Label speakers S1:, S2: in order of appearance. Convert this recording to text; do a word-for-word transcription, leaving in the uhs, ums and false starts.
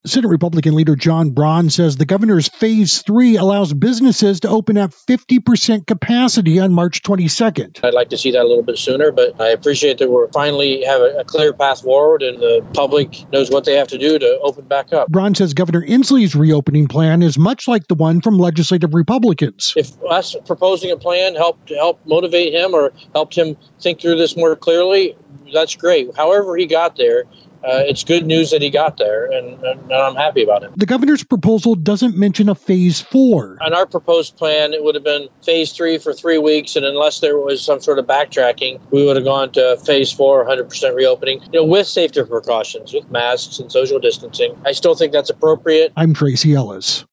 S1: Senate Republican leader John Braun says the governor's phase three allows businesses to open at fifty percent capacity on March twenty-second.
S2: I'd like to see that a little bit sooner, but I appreciate that we're finally have a, a clear path forward and the public knows what they have to do to open back up.
S1: Braun says Governor Inslee's reopening plan is much like the one from legislative Republicans.
S2: If us proposing a plan helped help motivate him or helped him think through this more clearly, that's great. However he got there, Uh, it's good news that he got there, and, and I'm happy about it.
S1: The governor's proposal doesn't mention a phase four.
S2: On our proposed plan, it would have been phase three for three weeks, and unless there was some sort of backtracking, we would have gone to phase four, one hundred percent reopening, you know, with safety precautions, with masks and social distancing. I still think that's appropriate.
S1: I'm Tracy Ellis.